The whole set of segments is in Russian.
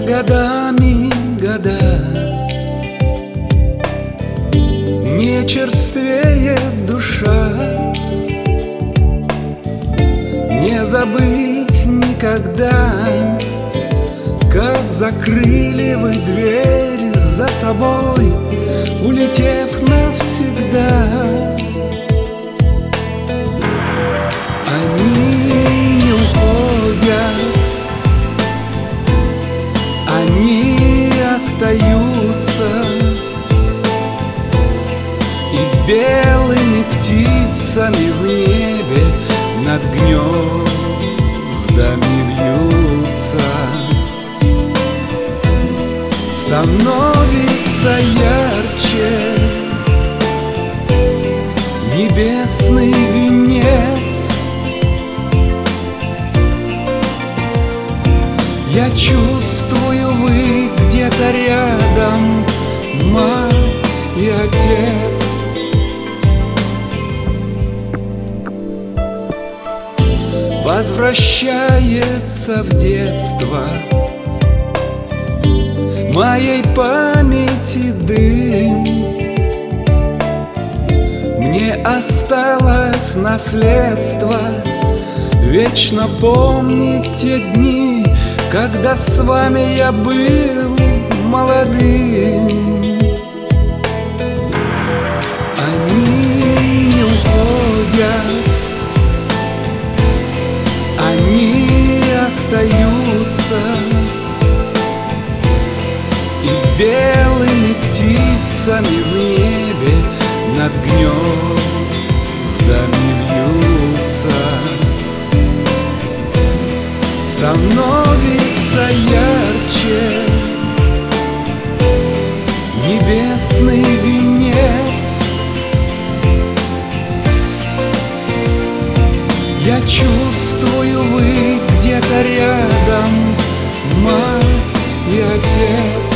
годами года, не черствеет душа, не забыть никогда, как закрыли вы дверь за собой, улетев навсегда. Они не уходят, они остаются, и белыми птицами в небе над гнездами вьются. Становится ярче небесный венец. Я чувствую, вы где-то рядом, мать и отец. Возвращается в детство моей памяти дым. Мне осталось в наследство вечно помнить те дни, когда с вами я был молодым. Они не уходят, они остаются, и белыми птицами в небе над гнездами вьются. Становится ярче небесный венец. Я чувствую, вы где-то рядом, мать и отец.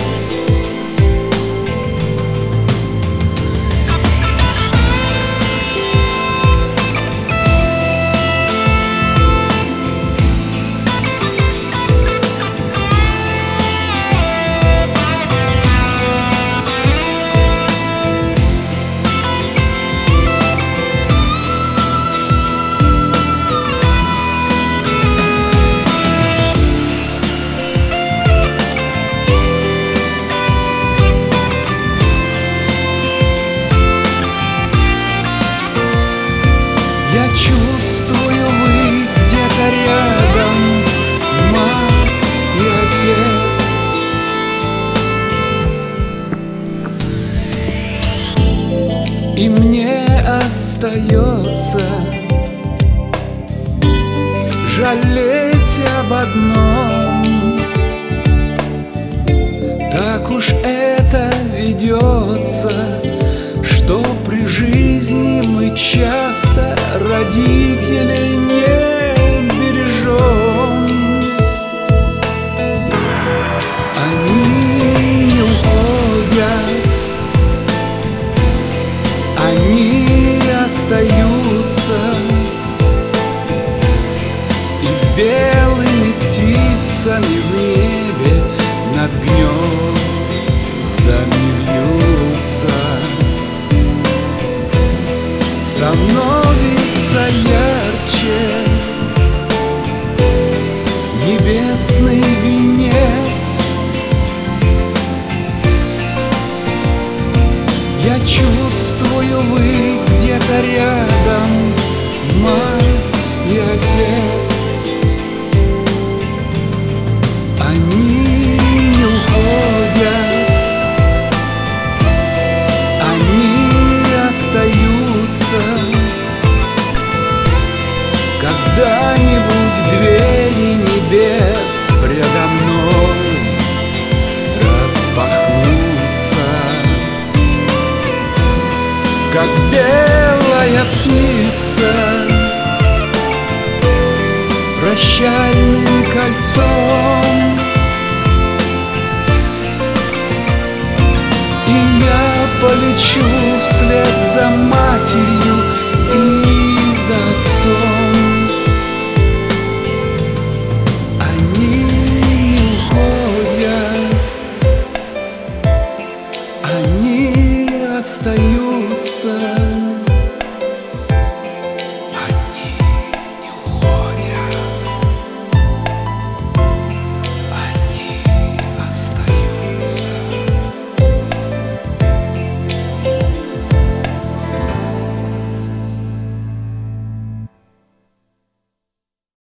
Я чувствую, вы где-то рядом, мать и отец. И мне остается жалеть об одном: так уж это ведется, что при жизни мы часто родителей не бережем. Они не уходят, они остаются, и белыми птицами в небе над гнездами вьются. Становится ярче небесный венец. Я чувствую, вы где-то рядом, мать и отец. Они не уходят, они остаются. Когда-нибудь двери небес предо мной распахнутся, как белая птица прощальным кольцом. И я полечу вслед за матерью и за отцом. Они не уходят, стою